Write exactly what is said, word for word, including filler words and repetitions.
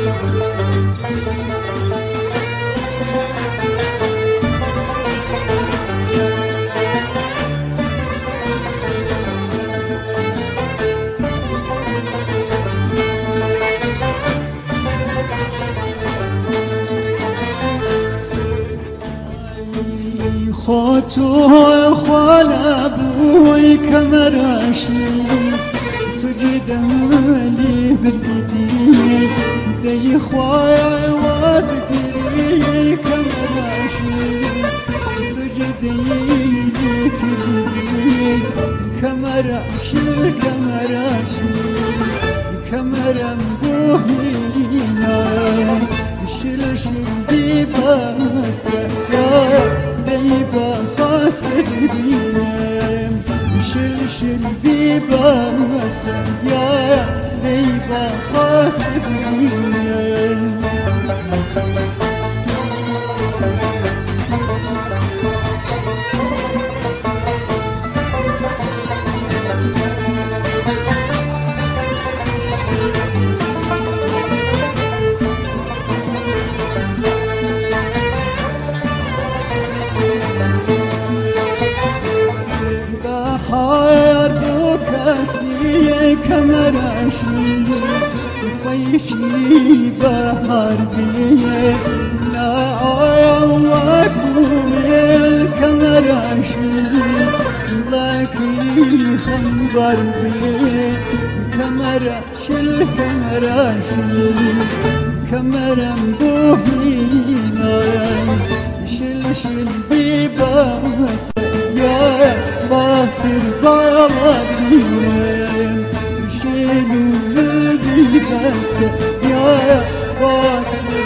خوتو خوالا بوی کمراشی سجدم لی بدی دی خوای و بگیری کمراشی سجدی لی کردی کمراشی کمراشی کمرم بوینا شل شل دی باسکا بيبا خاص بديم شل شل بيبا مسيا بيبا خاص بديم كمراشي خيشي بحر بيه ناعيا وكومي كمراشي لكي خنبر بيه كمراشي الكمراشي كمرم بوهينا شل شل بيبا مسيا باطر بابا بس يا بات